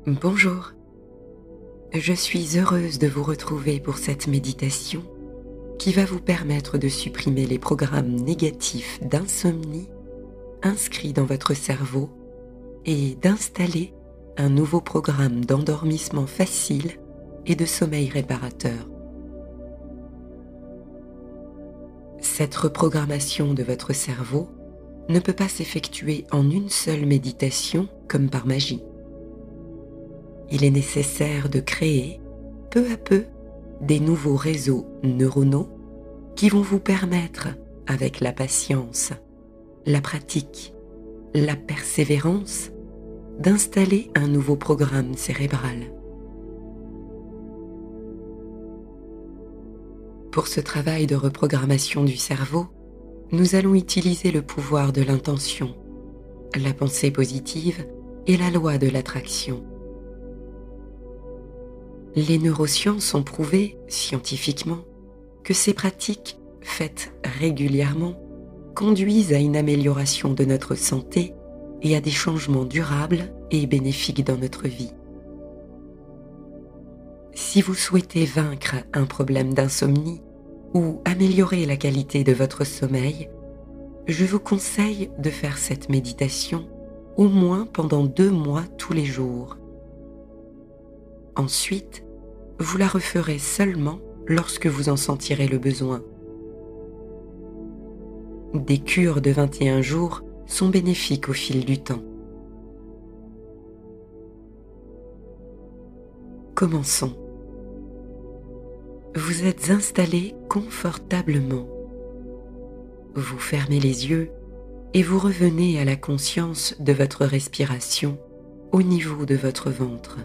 Bonjour, je suis heureuse de vous retrouver pour cette méditation qui va vous permettre de supprimer les programmes négatifs d'insomnie inscrits dans votre cerveau et d'installer un nouveau programme d'endormissement facile et de sommeil réparateur. Cette reprogrammation de votre cerveau ne peut pas s'effectuer en une seule méditation comme par magie. Il est nécessaire de créer, peu à peu, des nouveaux réseaux neuronaux qui vont vous permettre, avec la patience, la pratique, la persévérance, d'installer un nouveau programme cérébral. Pour ce travail de reprogrammation du cerveau, nous allons utiliser le pouvoir de l'intention, la pensée positive et la loi de l'attraction. Les neurosciences ont prouvé, scientifiquement, que ces pratiques, faites régulièrement, conduisent à une amélioration de notre santé et à des changements durables et bénéfiques dans notre vie. Si vous souhaitez vaincre un problème d'insomnie ou améliorer la qualité de votre sommeil, je vous conseille de faire cette méditation au moins pendant 2 mois tous les jours. Ensuite, vous la referez seulement lorsque vous en sentirez le besoin. Des cures de 21 jours sont bénéfiques au fil du temps. Commençons. Vous êtes installé confortablement. Vous fermez les yeux et vous revenez à la conscience de votre respiration au niveau de votre ventre.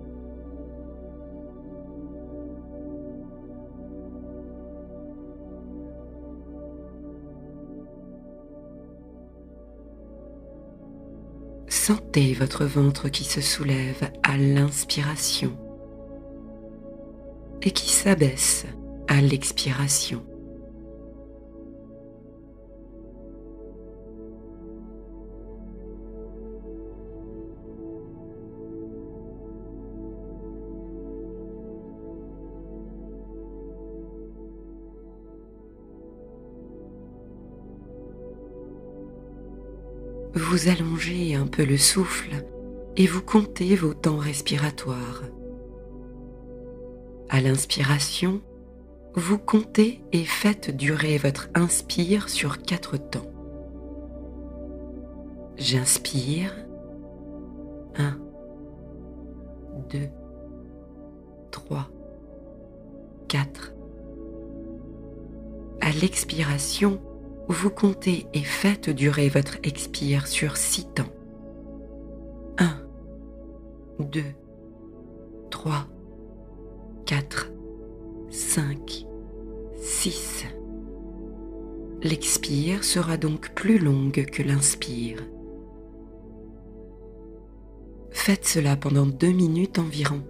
Sentez votre ventre qui se soulève à l'inspiration et qui s'abaisse à l'expiration. Vous allongez un peu le souffle et vous comptez vos temps respiratoires. À l'inspiration, vous comptez et faites durer votre inspire sur 4 temps. J'inspire. 1, 2, 3, 4. À l'expiration, vous comptez et faites durer votre expire sur 6 temps. 1, 2, 3, 4, 5, 6. L'expire sera donc plus longue que l'inspire. Faites cela pendant 2 minutes environ.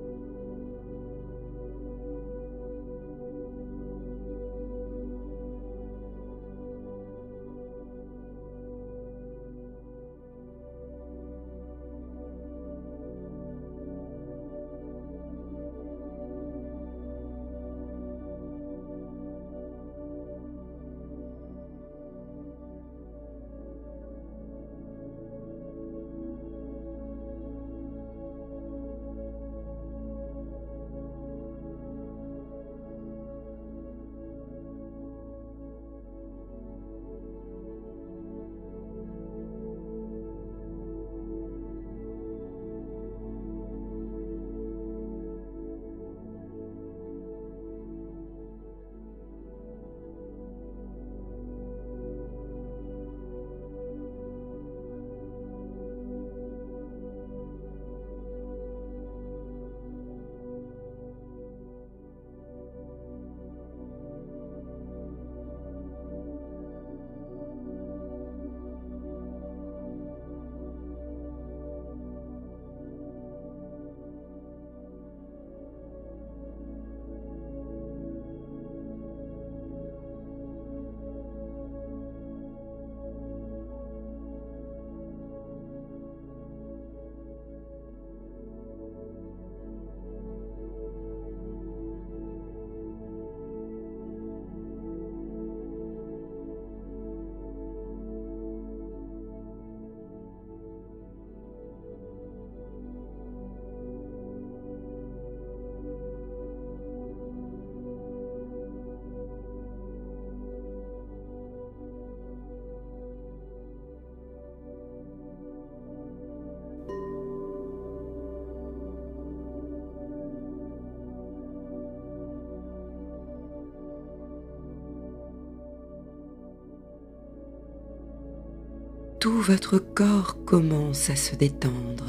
tout votre corps commence à se détendre.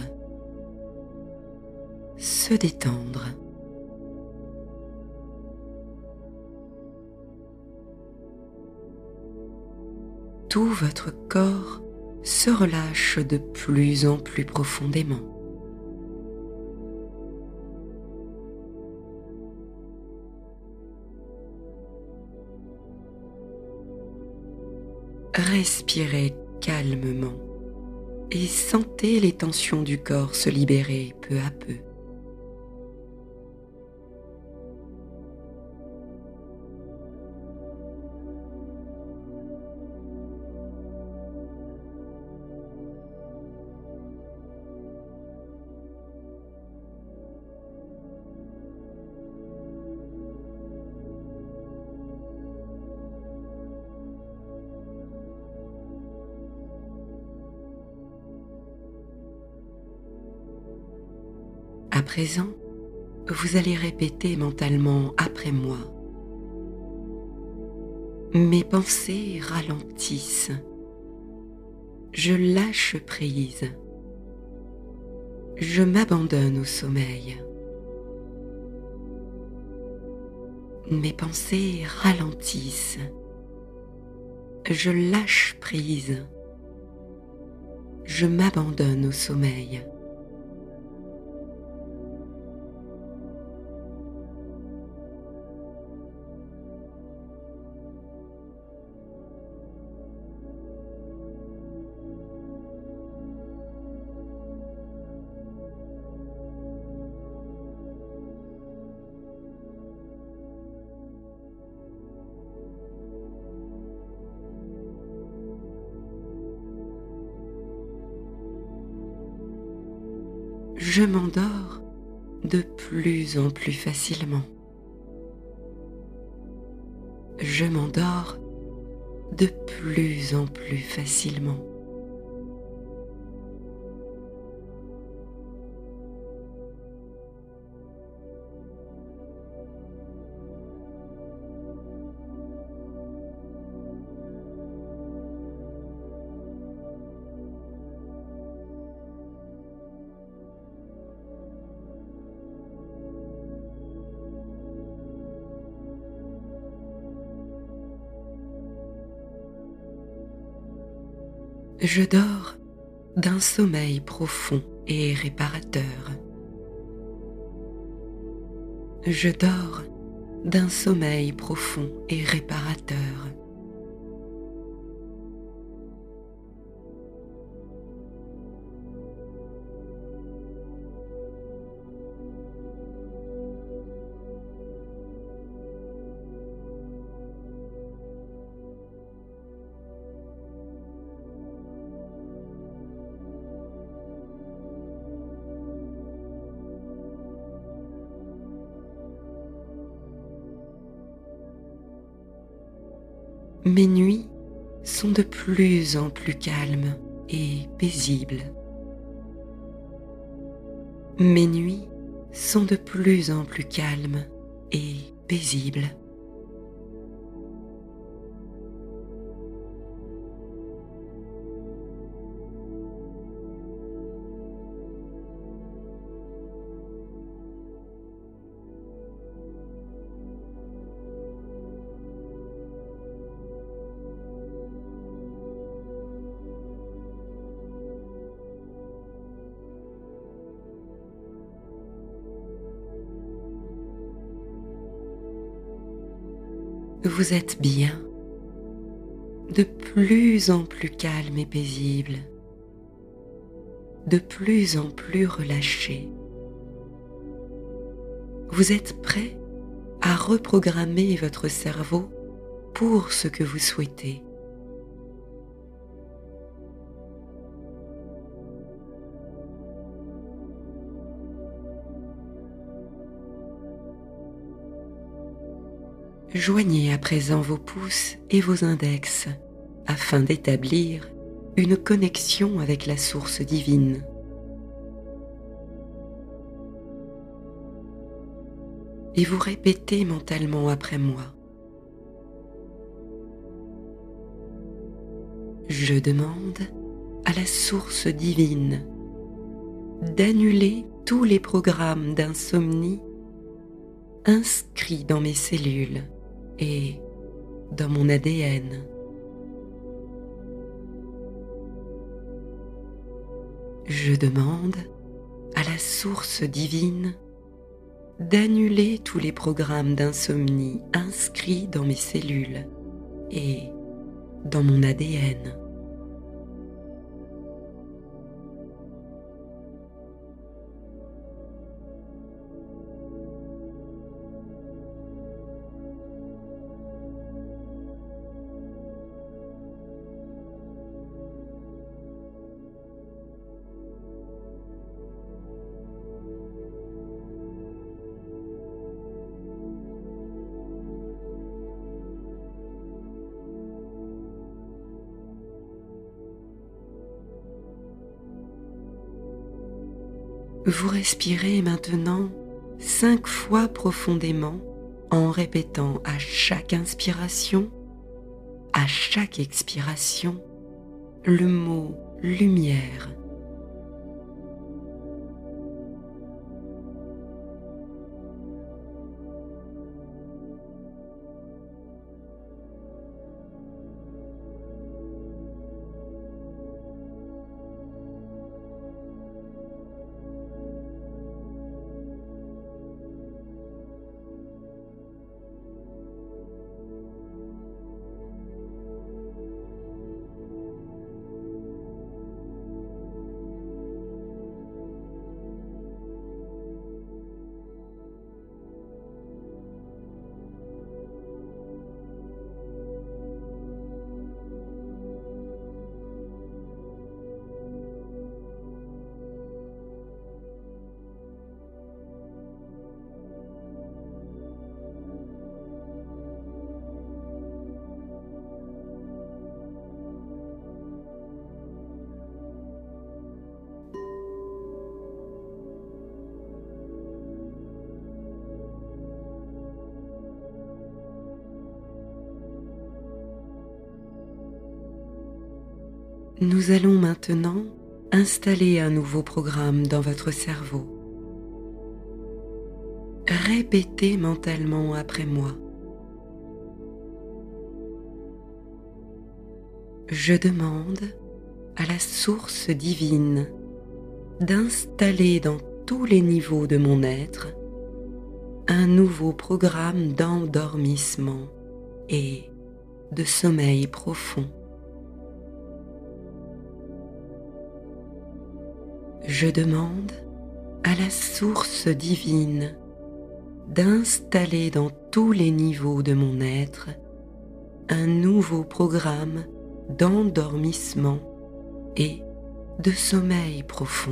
Se détendre. Tout votre corps se relâche de plus en plus profondément. Respirez calmement et sentez les tensions du corps se libérer peu à peu. À présent, vous allez répéter mentalement après moi. Mes pensées ralentissent. Je lâche prise. Je m'abandonne au sommeil. Mes pensées ralentissent. Je lâche prise. Je m'abandonne au sommeil. Je m'endors de plus en plus facilement. Je m'endors de plus en plus facilement. Je dors d'un sommeil profond et réparateur. Je dors d'un sommeil profond et réparateur. Mes nuits sont de plus en plus calmes et paisibles. Mes nuits sont de plus en plus calmes et paisibles. Vous êtes bien, de plus en plus calme et paisible, de plus en plus relâché. Vous êtes prêt à reprogrammer votre cerveau pour ce que vous souhaitez. Joignez à présent vos pouces et vos index afin d'établir une connexion avec la source divine. Et vous répétez mentalement après moi. Je demande à la source divine d'annuler tous les programmes d'insomnie inscrits dans mes cellules et dans mon ADN. Je demande à la source divine d'annuler tous les programmes d'insomnie inscrits dans mes cellules et dans mon ADN. Vous respirez maintenant 5 fois profondément en répétant à chaque inspiration, à chaque expiration, le mot lumière. Nous allons maintenant installer un nouveau programme dans votre cerveau. Répétez mentalement après moi. Je demande à la source divine d'installer dans tous les niveaux de mon être un nouveau programme d'endormissement et de sommeil profond. Je demande à la source divine d'installer dans tous les niveaux de mon être un nouveau programme d'endormissement et de sommeil profond.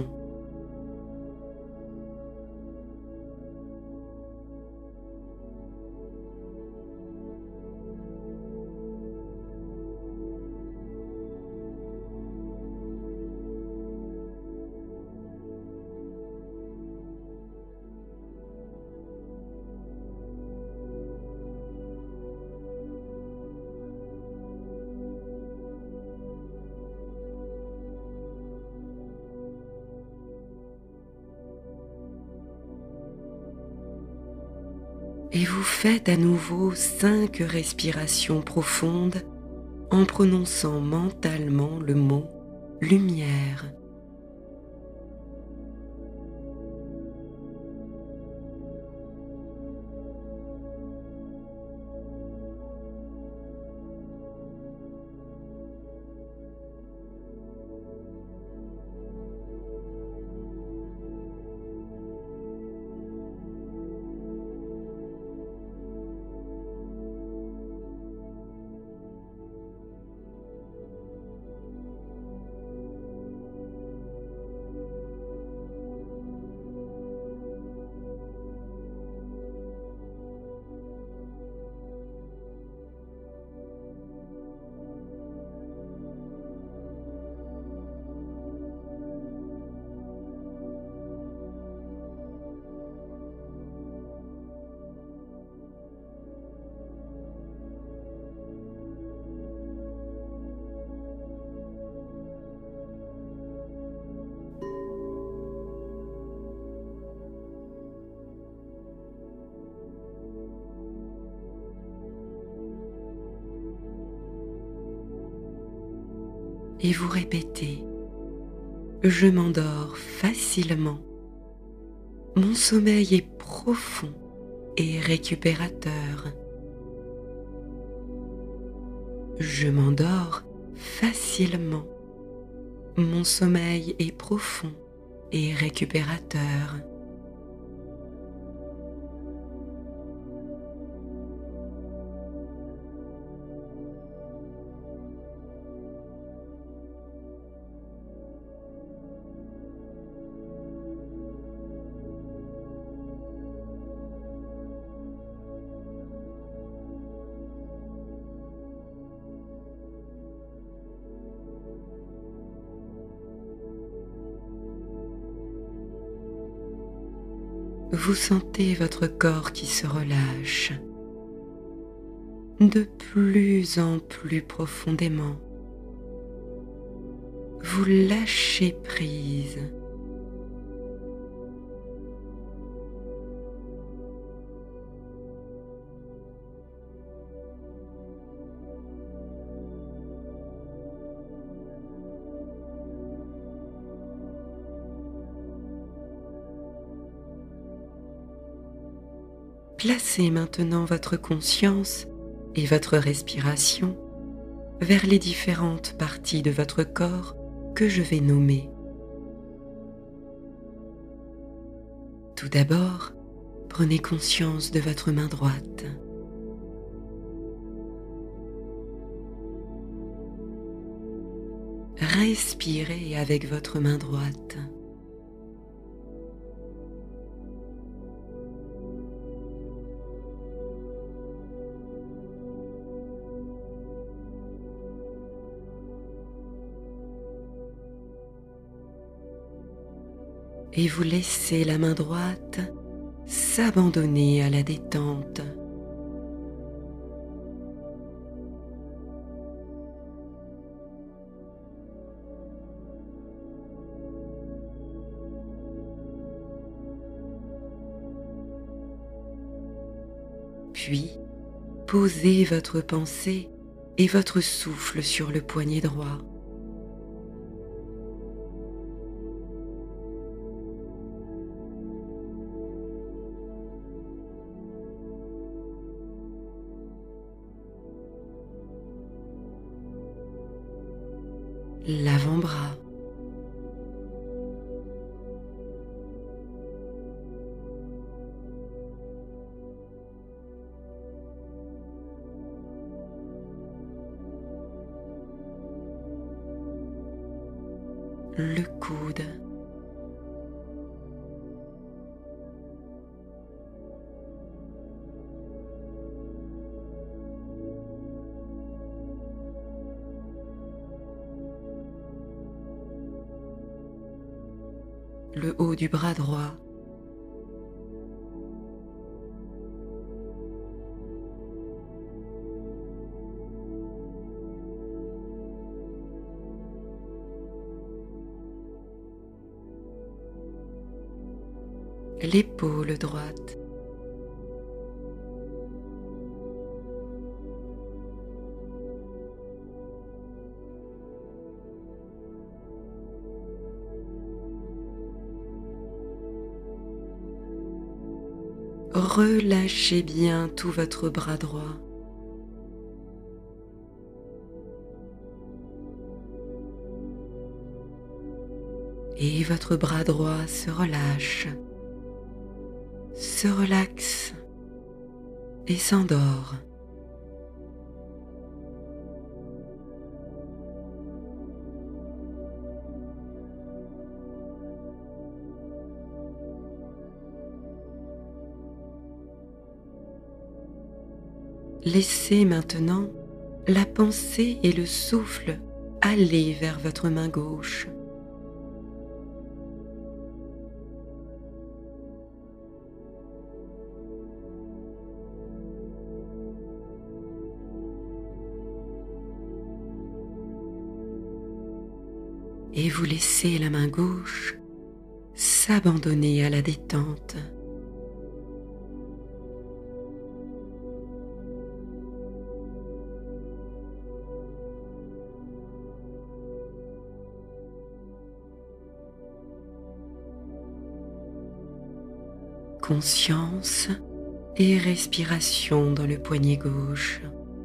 Et vous faites à nouveau 5 respirations profondes en prononçant mentalement le mot lumière. et vous répétez: je m'endors facilement, mon sommeil est profond et récupérateur. Je m'endors facilement, mon sommeil est profond et récupérateur. Vous sentez votre corps qui se relâche de plus en plus profondément. Vous lâchez prise. Placez maintenant votre conscience et votre respiration vers les différentes parties de votre corps que je vais nommer. Tout d'abord, prenez conscience de votre main droite. Respirez avec votre main droite. Et vous laissez la main droite s'abandonner à la détente. Puis, posez votre pensée et votre souffle sur le poignet droit. L'avant-bras, le coude, le haut du bras droit, l'épaule droite, relâchez bien tout votre bras droit. Et votre bras droit se relâche, se relaxe et s'endort. Laissez maintenant la pensée et le souffle aller vers votre main gauche. Et vous laissez la main gauche s'abandonner à la détente. Conscience et respiration dans le poignet gauche.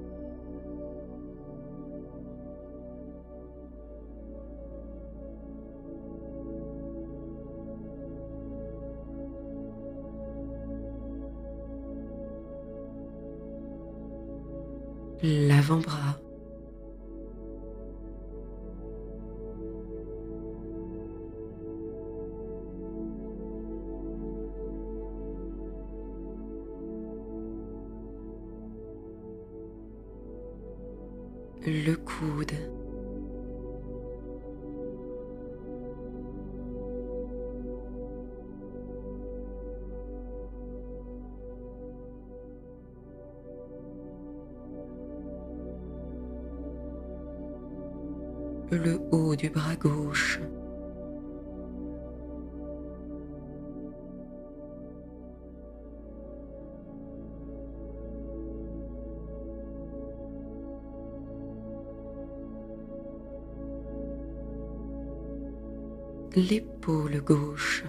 L'avant-bras. Le coude. Le haut du bras gauche. L'épaule gauche.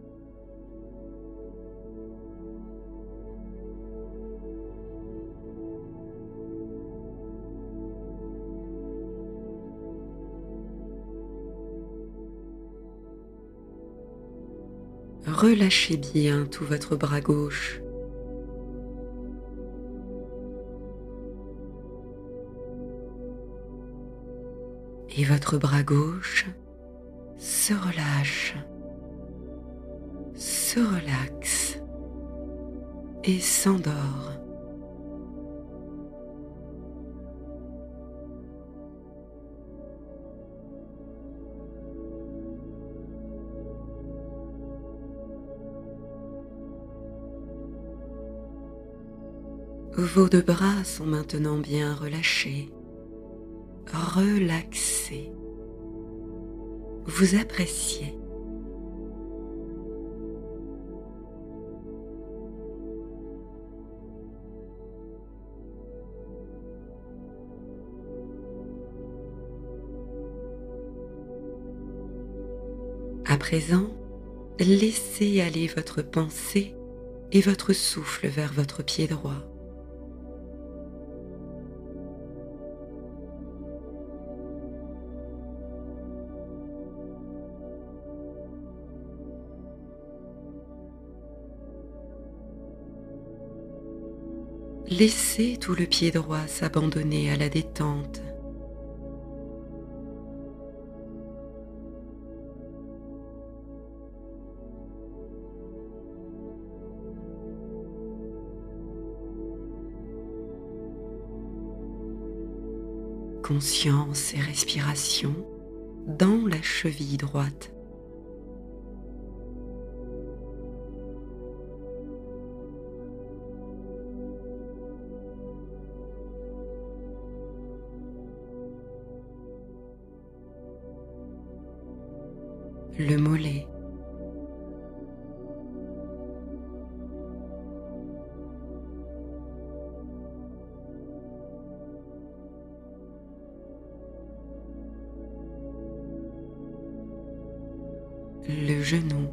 Relâchez bien tout votre bras gauche. Et votre bras gauche se relâche, se relaxe et s'endort. Vos deux bras sont maintenant bien relâchés, relaxés. Vous appréciez. À présent, laissez aller votre pensée et votre souffle vers votre pied droit. Laissez tout le pied droit s'abandonner à la détente. Conscience et respiration dans la cheville droite. Le mollet. Le genou.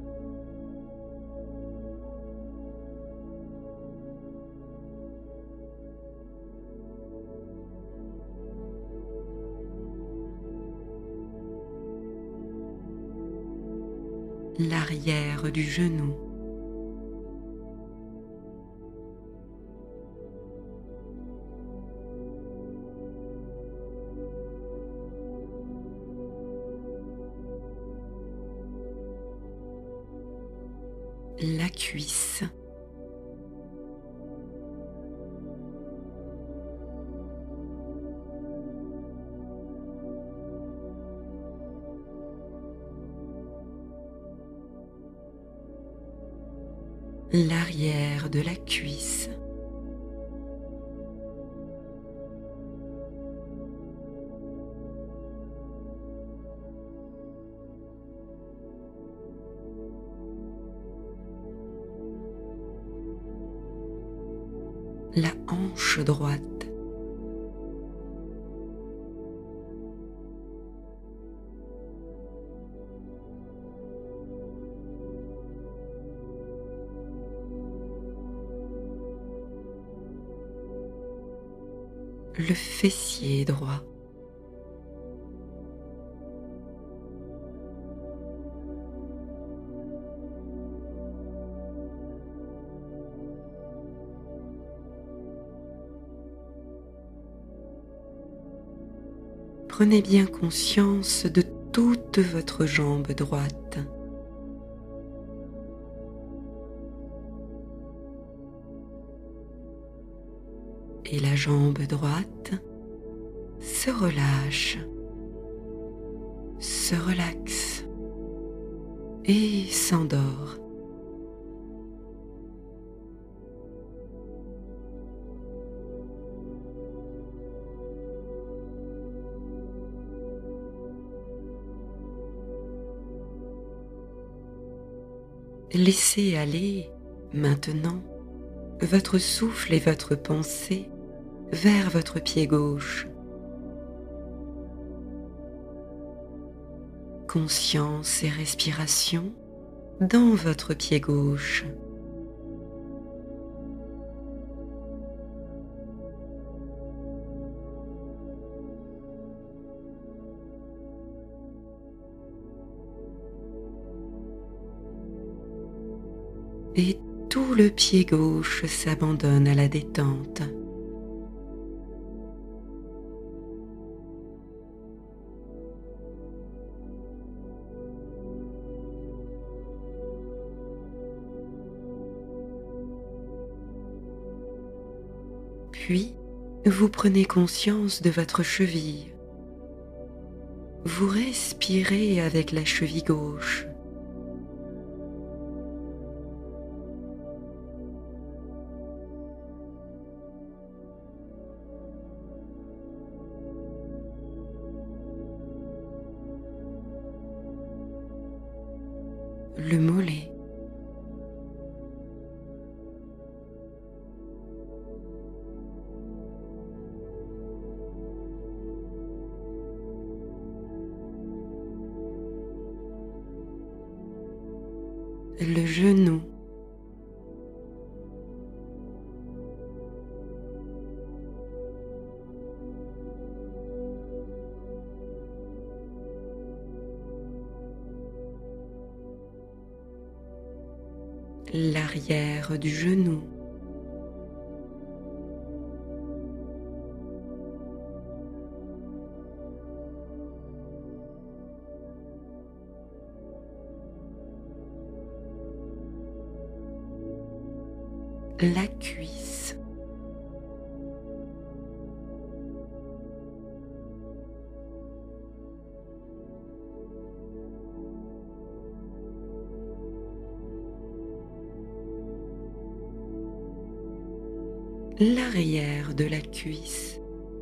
L'arrière du genou. La cuisse. L'arrière de la cuisse. La hanche droite. le fessier droit. Prenez bien conscience de toute votre jambe droite. Et la jambe droite se relâche, se relaxe et s'endort. Laissez aller maintenant votre souffle et votre pensée vers votre pied gauche. Conscience et respiration dans votre pied gauche. Et tout le pied gauche s'abandonne à la détente. Puis, vous prenez conscience de votre cheville. Vous respirez avec la cheville gauche. Le mollet. Le genou. L'arrière du genou. La cuisse. L'arrière de la cuisse.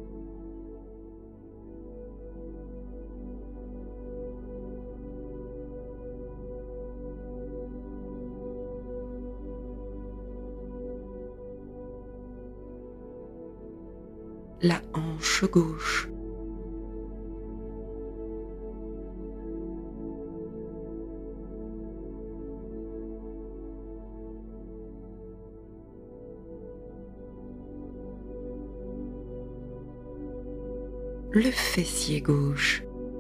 La hanche gauche. Le fessier gauche.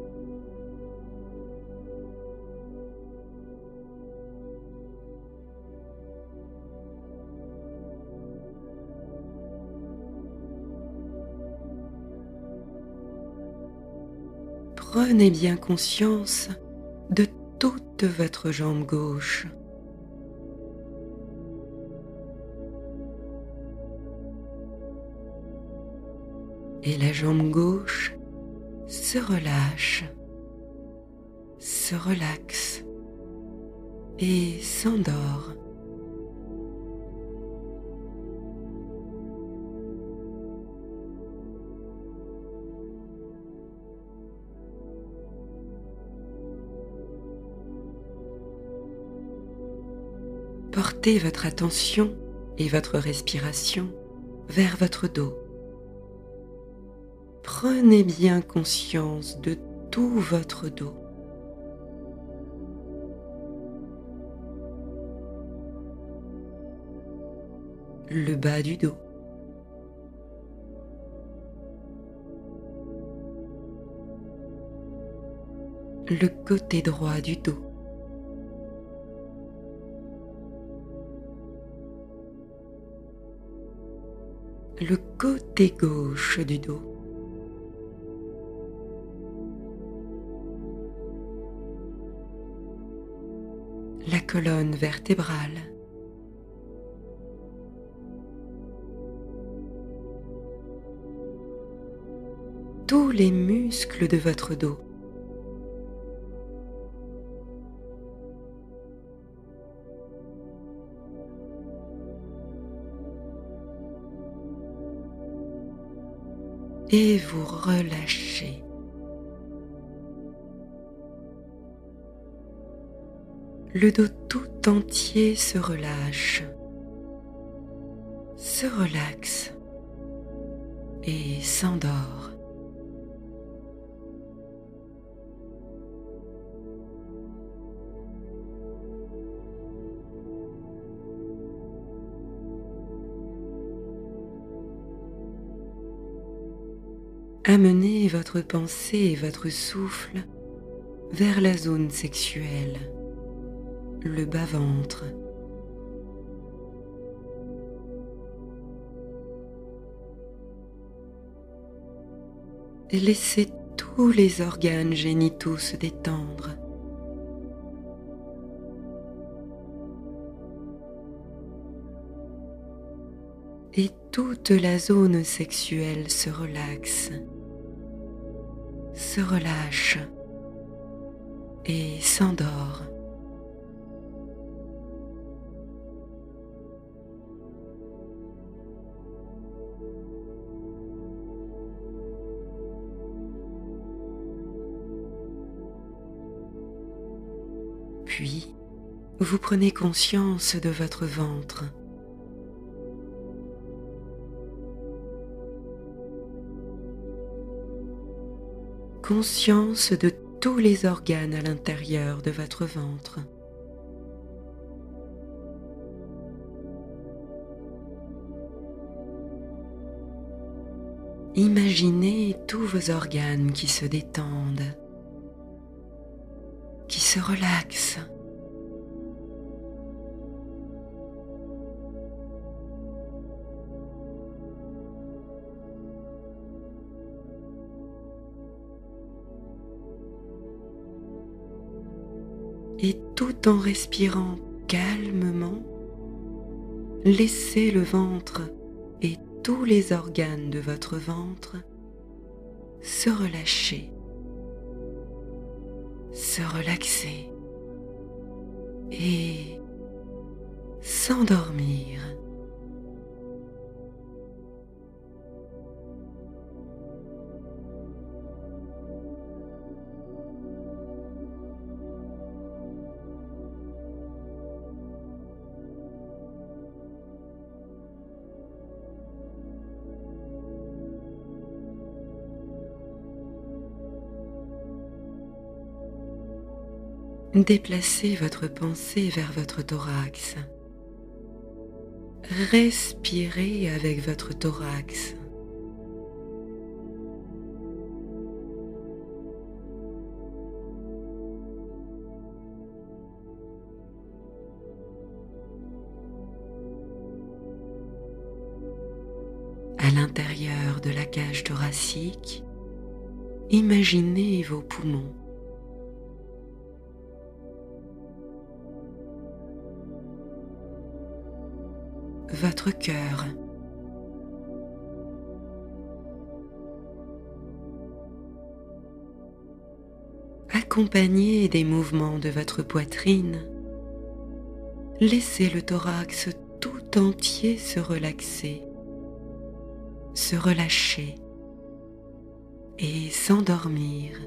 Prenez bien conscience de toute votre jambe gauche. Et la jambe gauche se relâche, se relaxe et s'endort. Portez votre attention et votre respiration vers votre dos. Prenez bien conscience de tout votre dos. Le bas du dos. le côté droit du dos, le côté gauche du dos, la colonne vertébrale, tous les muscles de votre dos, et vous relâchez. Le dos tout entier se relâche, se relaxe et s'endort. Amenez votre pensée et votre souffle vers la zone sexuelle, le bas-ventre. Laissez tous les organes génitaux se détendre. Et toute la zone sexuelle se relaxe, se relâche et s'endort. Puis, vous prenez conscience de votre ventre. Conscience de tous les organes à l'intérieur de votre ventre. Imaginez tous vos organes qui se détendent, qui se relaxent. Et tout en respirant calmement, laissez le ventre et tous les organes de votre ventre se relâcher, se relaxer et s'endormir. Déplacez votre pensée vers votre thorax. Respirez avec votre thorax. À l'intérieur de la cage thoracique, imaginez vos poumons. Votre cœur, accompagné des mouvements de votre poitrine, laissez le thorax tout entier se relaxer, se relâcher et s'endormir.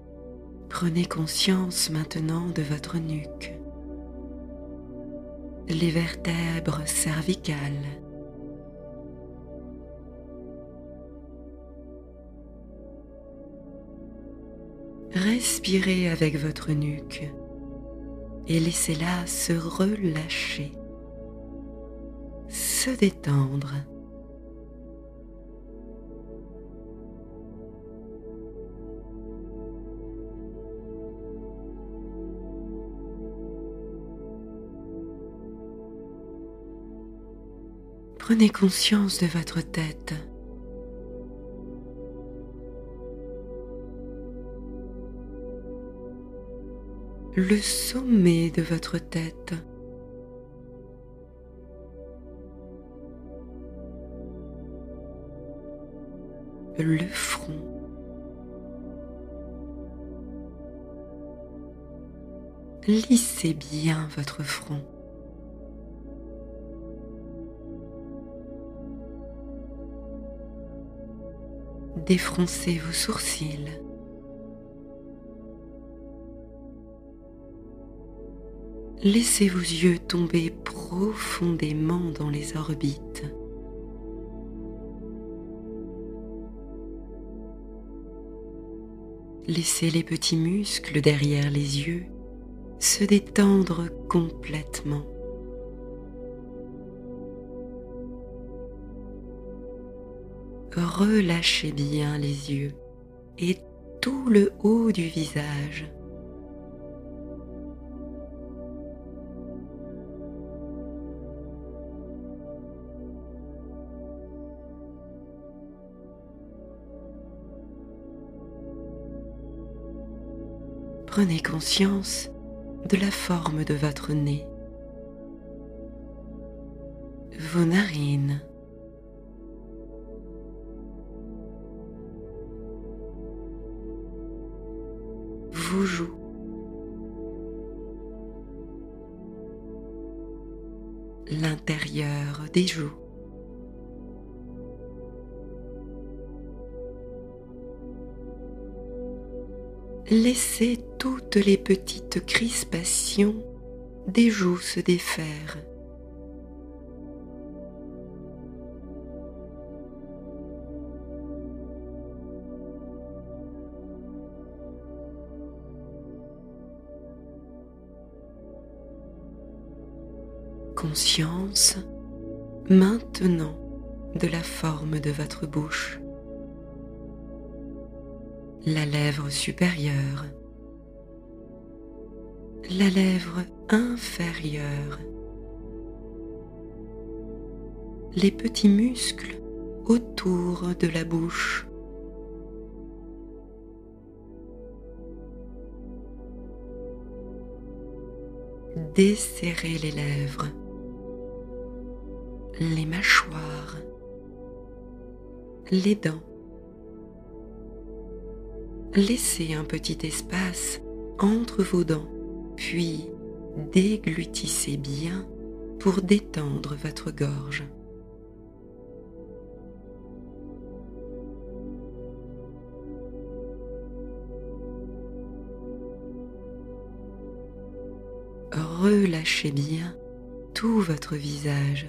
Prenez conscience maintenant de votre nuque. les vertèbres cervicales, respirez avec votre nuque et laissez-la se relâcher, se détendre. Prenez conscience de votre tête. Le sommet de votre tête. Le front. Lissez bien votre front. Défroncez vos sourcils. Laissez vos yeux tomber profondément dans les orbites. Laissez les petits muscles derrière les yeux se détendre complètement. Relâchez bien les yeux et tout le haut du visage. Prenez conscience de la forme de votre nez, vos narines, vos joues, l'intérieur des joues, laissez toutes les petites crispations des joues se défaire. Conscience maintenant de la forme de votre bouche, la lèvre supérieure, la lèvre inférieure, les petits muscles autour de la bouche, desserrez les lèvres, les mâchoires, les dents. Laissez un petit espace entre vos dents, puis déglutissez bien pour détendre votre gorge. Relâchez bien tout votre visage.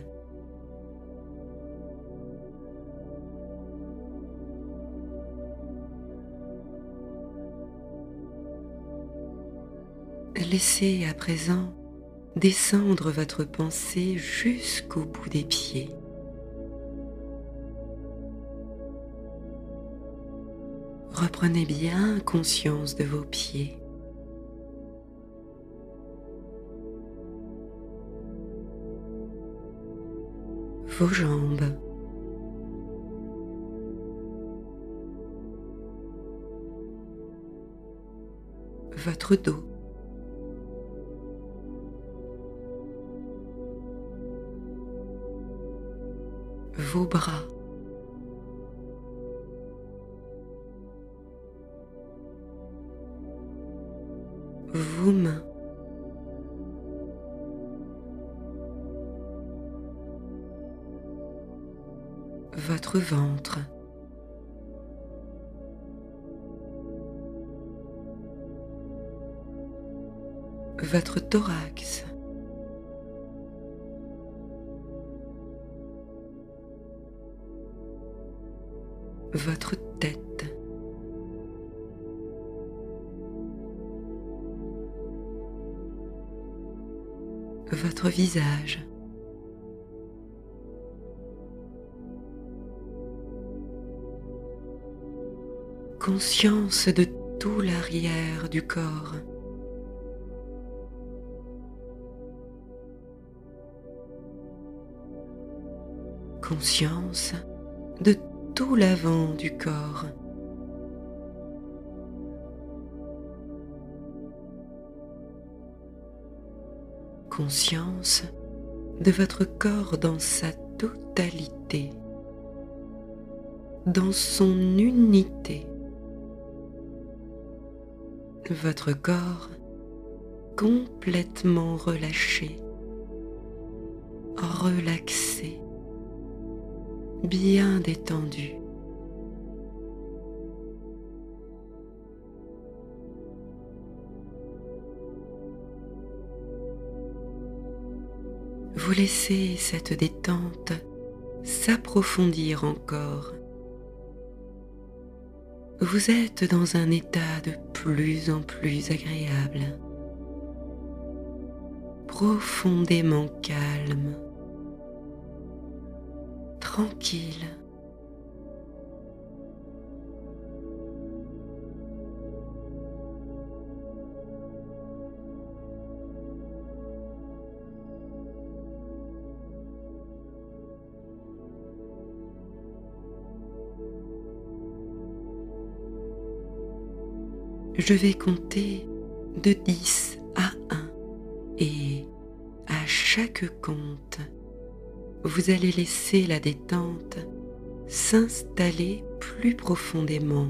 Laissez à présent descendre votre pensée jusqu'au bout des pieds. Reprenez bien conscience de vos pieds. Vos jambes. Votre dos. Vos bras. Vos mains. Votre ventre. Votre thorax. votre tête, votre visage, conscience de tout l'arrière du corps, conscience de tout l'avant du corps, conscience de votre corps dans sa totalité, dans son unité, votre corps complètement relâché, relaxé, bien détendu. Vous laissez cette détente s'approfondir encore. Vous êtes dans un état de plus en plus agréable, profondément calme, tranquille. Je vais compter de 10 à 1 et à chaque compte, vous allez laisser la détente s'installer plus profondément,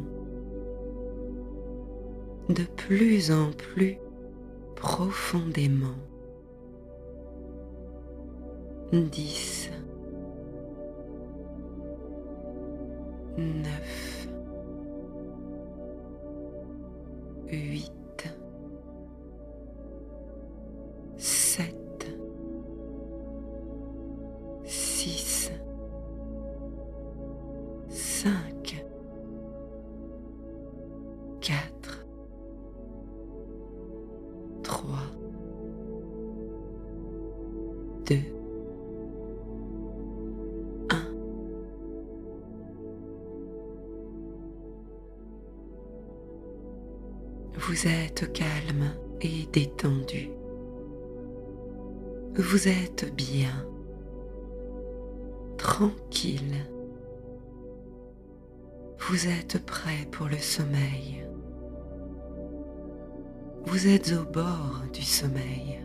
de plus en plus profondément. 10, 9, 8, 7, 6, 5, 4, 3, 2, 1. Vous êtes calme et détendu. Vous êtes bien, tranquille. Vous êtes prêt pour le sommeil. Vous êtes au bord du sommeil.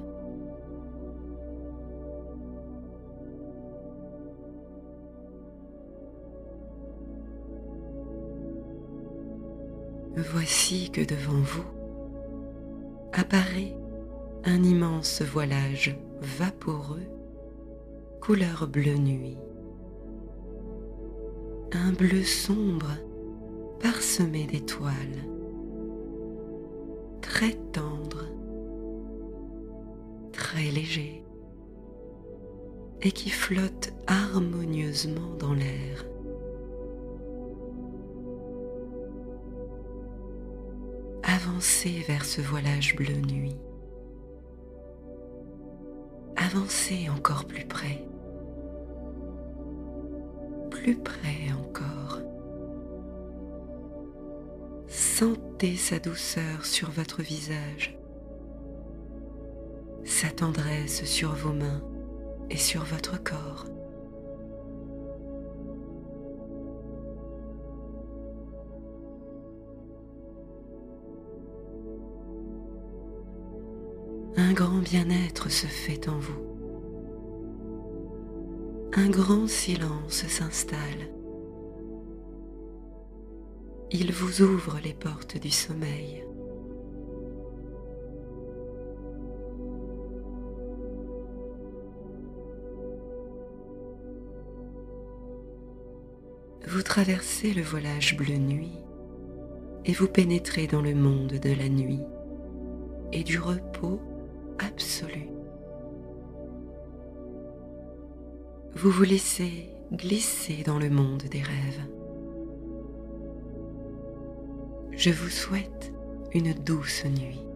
Voici que devant vous apparaît un immense voilage vaporeux, couleur bleu nuit. Un bleu sombre parsemé d'étoiles, très tendre, très léger, et qui flotte harmonieusement dans l'air. Avancez vers ce voilage bleu nuit. Avancez encore plus près encore. Sentez sa douceur sur votre visage, sa tendresse sur vos mains et sur votre corps. Un grand bien-être se fait en vous. Un grand silence s'installe. Il vous ouvre les portes du sommeil. Vous traversez le voilage bleu nuit et vous pénétrez dans le monde de la nuit et du repos absolu. Vous vous laissez glisser dans le monde des rêves. je vous souhaite une douce nuit.